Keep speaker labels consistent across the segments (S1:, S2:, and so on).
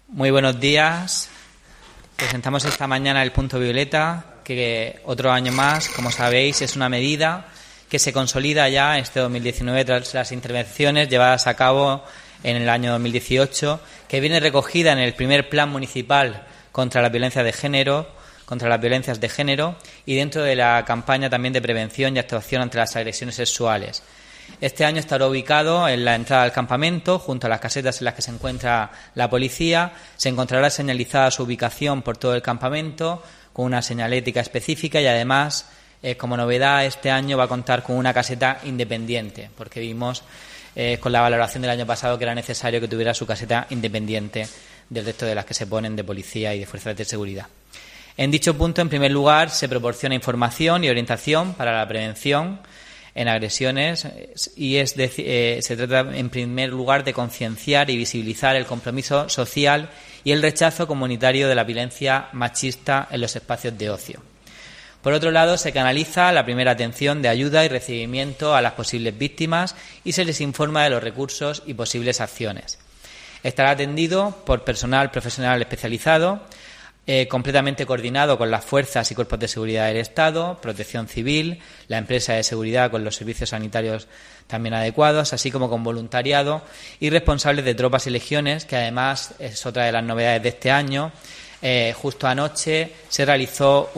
S1: Muy buenos días. Presentamos esta mañana el punto violeta, que otro año más, como sabéis, es una medida que se consolida ya este 2019 tras las intervenciones llevadas a cabo en el año 2018, que viene recogida en el primer plan municipal contra la violencia de género, contra las violencias de género, y dentro de la campaña también de prevención y actuación ante las agresiones sexuales. Este año estará ubicado en la entrada al campamento, junto a las casetas en las que se encuentra la policía. Se encontrará señalizada su ubicación por todo el campamento, con una señalética específica, y además, como novedad, este año va a contar con una caseta independiente, porque vimos con la valoración del año pasado que era necesario que tuviera su caseta independiente del resto de las que se ponen de policía y de fuerzas de seguridad. En dicho punto, en primer lugar, se proporciona información y orientación para la prevención en agresiones y se trata en primer lugar de concienciar y visibilizar el compromiso social y el rechazo comunitario de la violencia machista en los espacios de ocio. Por otro lado, se canaliza la primera atención de ayuda y recibimiento a las posibles víctimas y se les informa de los recursos y posibles acciones. Estará atendido por personal profesional especializado, completamente coordinado con las fuerzas y cuerpos de seguridad del Estado, Protección Civil, la empresa de seguridad con los servicios sanitarios también adecuados, así como con voluntariado y responsables de tropas y legiones, que además es otra de las novedades de este año. Justo anoche se realizó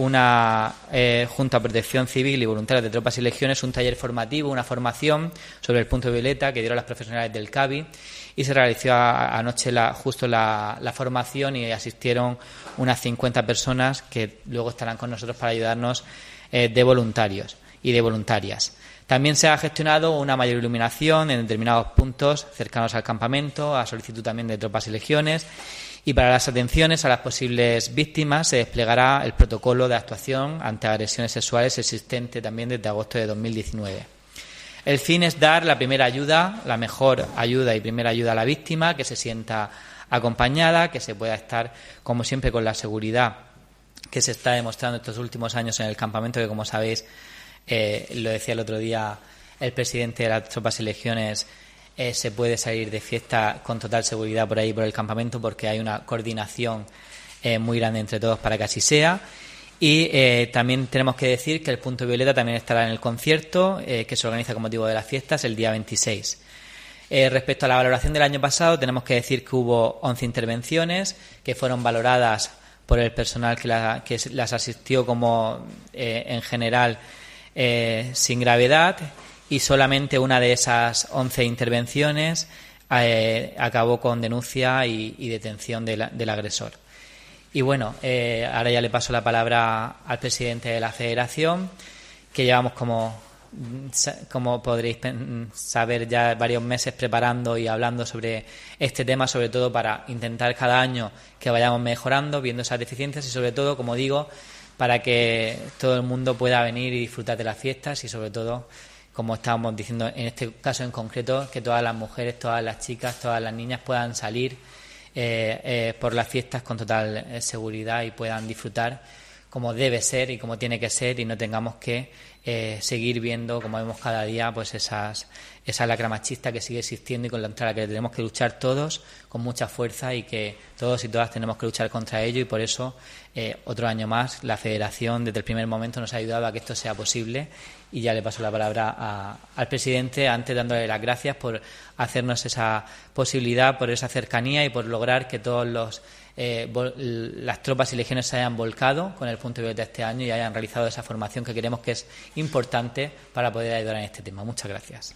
S1: junto a Protección Civil y voluntarios de tropas y legiones un taller formativo, una formación sobre el punto violeta que dieron las profesionales del CAVI, y se realizó anoche la formación y asistieron unas 50 personas que luego estarán con nosotros para ayudarnos de voluntarios y de voluntarias. También se ha gestionado una mayor iluminación en determinados puntos cercanos al campamento, a solicitud también de tropas y legiones. Y para las atenciones a las posibles víctimas se desplegará el protocolo de actuación ante agresiones sexuales existente también desde agosto de 2019. El fin es dar la primera ayuda, la mejor ayuda y primera ayuda a la víctima, que se sienta acompañada, que se pueda estar, como siempre, con la seguridad que se está demostrando estos últimos años en el campamento, que, como sabéis, lo decía el otro día el presidente de las tropas y legiones, se puede salir de fiesta con total seguridad por ahí, por el campamento, porque hay una coordinación muy grande entre todos para que así sea. Y también tenemos que decir que el punto violeta también estará en el concierto que se organiza con motivo de las fiestas el día 26. Respecto a la valoración del año pasado, tenemos que decir que hubo 11 intervenciones que fueron valoradas por el personal que las asistió como en general sin gravedad, y solamente una de esas 11 intervenciones acabó con denuncia y detención del agresor. Y bueno, ahora ya le paso la palabra al presidente de la Federación, que llevamos, como podréis saber, ya varios meses preparando y hablando sobre este tema, sobre todo para intentar cada año que vayamos mejorando, viendo esas deficiencias y, sobre todo, como digo, para que todo el mundo pueda venir y disfrutar de las fiestas y, sobre todo, como estábamos diciendo en este caso en concreto, que todas las mujeres, todas las chicas, todas las niñas puedan salir por las fiestas con total seguridad y puedan disfrutar como debe ser y como tiene que ser, y no tengamos que seguir viendo, como vemos cada día, pues esa lacra machista que sigue existiendo y contra la que tenemos que luchar todos con mucha fuerza, y que todos y todas tenemos que luchar contra ello. Y por eso otro año más la Federación desde el primer momento nos ha ayudado a que esto sea posible. Y ya le paso la palabra al presidente, antes dándole las gracias por hacernos esa posibilidad, por esa cercanía y por lograr que todos las tropas y legiones se hayan volcado con el punto violeta este año y hayan realizado esa formación que creemos que es importante para poder ayudar en este tema. Muchas gracias.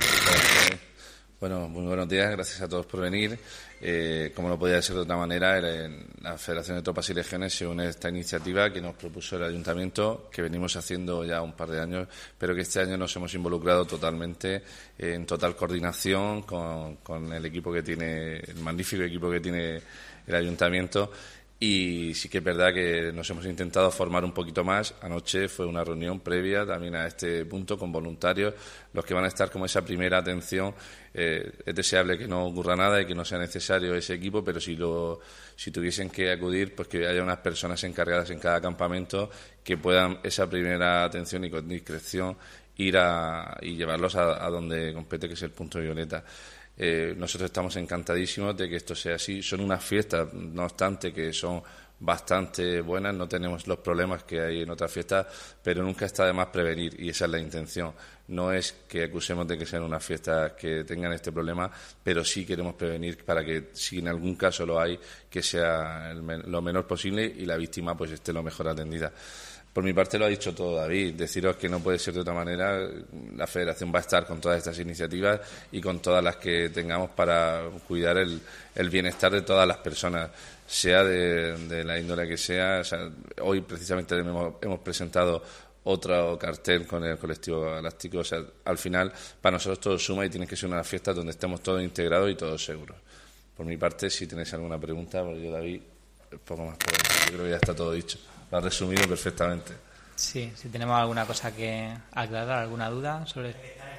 S2: Bueno, muy buenos días, gracias a todos por venir. Como no podía ser de otra manera, la Federación de Tropas y Legiones se une a esta iniciativa que nos propuso el Ayuntamiento, que venimos haciendo ya un par de años, pero que este año nos hemos involucrado totalmente en total coordinación con el equipo que tiene, el magnífico equipo que tiene el Ayuntamiento. Y sí que es verdad que nos hemos intentado formar un poquito más. Anoche fue una reunión previa también a este punto con voluntarios, los que van a estar como esa primera atención. Es deseable que no ocurra nada y que no sea necesario ese equipo, pero si tuviesen que acudir, pues que haya unas personas encargadas en cada campamento que puedan esa primera atención y con discreción ir y llevarlos a donde compete, que es el punto violeta. Nosotros estamos encantadísimos de que esto sea así. Son unas fiestas, no obstante, que son bastante buenas, no tenemos los problemas que hay en otras fiestas, pero nunca está de más prevenir, y esa es la intención. No es que acusemos de que sean unas fiestas que tengan este problema, pero sí queremos prevenir para que, si en algún caso lo hay, que sea lo menor posible y la víctima pues esté lo mejor atendida. Por mi parte lo ha dicho todo David, deciros que no puede ser de otra manera. La Federación va a estar con todas estas iniciativas y con todas las que tengamos para cuidar el bienestar de todas las personas, sea de la índole que sea. O sea, hoy precisamente hemos presentado otro cartel con el colectivo galáctico. O sea, al final para nosotros todo suma y tiene que ser una fiesta donde estemos todos integrados y todos seguros. Por mi parte, si tenéis alguna pregunta, porque yo, David, poco más por ahí. Yo creo que ya está todo dicho. Lo has resumido perfectamente.
S1: Sí, si tenemos alguna cosa que aclarar, alguna duda sobre...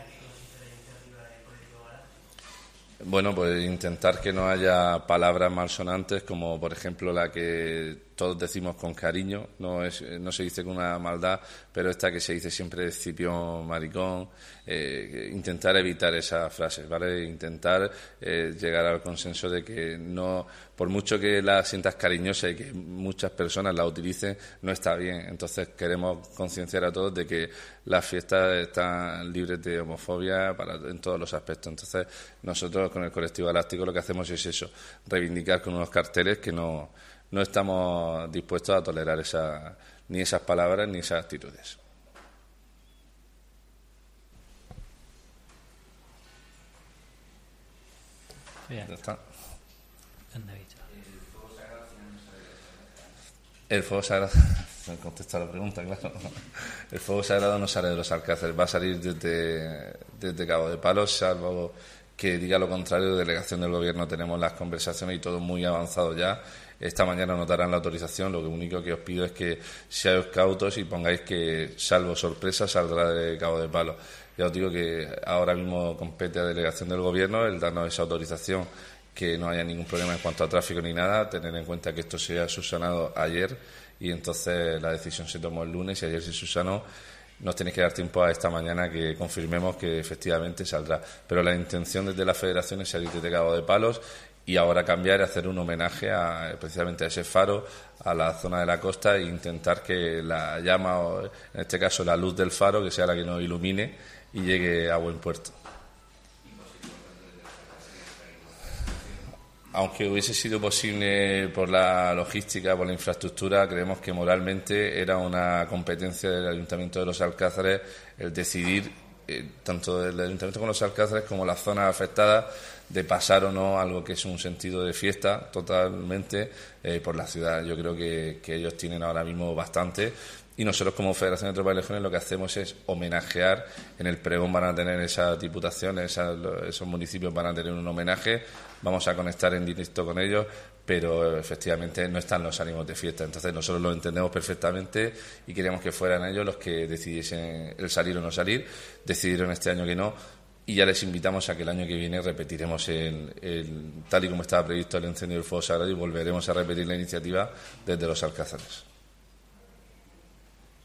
S2: Bueno, pues intentar que no haya palabras malsonantes, como por ejemplo la que todos decimos con cariño, no se dice con una maldad, pero esta que se dice siempre de Cipión, maricón. Intentar evitar esas frases, ¿vale? Intentar llegar al consenso de que no, por mucho que la sientas cariñosa y que muchas personas la utilicen, no está bien. Entonces queremos concienciar a todos de que las fiestas están libres de homofobia en todos los aspectos. Entonces nosotros con el colectivo galáctico lo que hacemos es eso, reivindicar con unos carteles que no estamos dispuestos a tolerar ni esas palabras ni esas actitudes.
S1: Bien.
S2: Ya está.
S1: El
S2: fuego sagrado, me contesta la pregunta, claro. El fuego sagrado no sale de los Alcázares, va a salir desde Cabo de Palos, salvo que diga lo contrario. Delegación del Gobierno, tenemos las conversaciones y todo muy avanzado ya. Esta mañana nos darán la autorización. Lo único que os pido es que seáis cautos y pongáis que, salvo sorpresa, saldrá de Cabo de Palos. Ya os digo que ahora mismo compete a Delegación del Gobierno el darnos esa autorización, que no haya ningún problema en cuanto a tráfico ni nada, tener en cuenta que esto se ha subsanado ayer y entonces la decisión se tomó el lunes y ayer se subsanó. Nos tenéis que dar tiempo a esta mañana que confirmemos que efectivamente saldrá. Pero la intención desde la Federación es salir de Cabo de Palos y ahora cambiar y hacer un homenaje precisamente a ese faro, a la zona de la costa, e intentar que la llama, o en este caso la luz del faro, que sea la que nos ilumine y llegue a buen puerto. Aunque hubiese sido posible por la logística, por la infraestructura, creemos que moralmente era una competencia del Ayuntamiento de los Alcázares el decidir, tanto del Ayuntamiento con los Alcázares como las zonas afectadas, de pasar o no algo que es un sentido de fiesta totalmente por la ciudad. Yo creo que ellos tienen ahora mismo bastante. Y nosotros como Federación de Tropas y Legiones lo que hacemos es homenajear. En el pregón van a tener esas diputaciones, esos municipios van a tener un homenaje, vamos a conectar en directo con ellos, pero efectivamente no están los ánimos de fiesta. Entonces nosotros lo entendemos perfectamente y queríamos que fueran ellos los que decidiesen el salir o no salir. Decidieron este año que no, y ya les invitamos a que el año que viene repetiremos tal y como estaba previsto el encendido del fuego sagrado, y volveremos a repetir la iniciativa desde los Alcázares.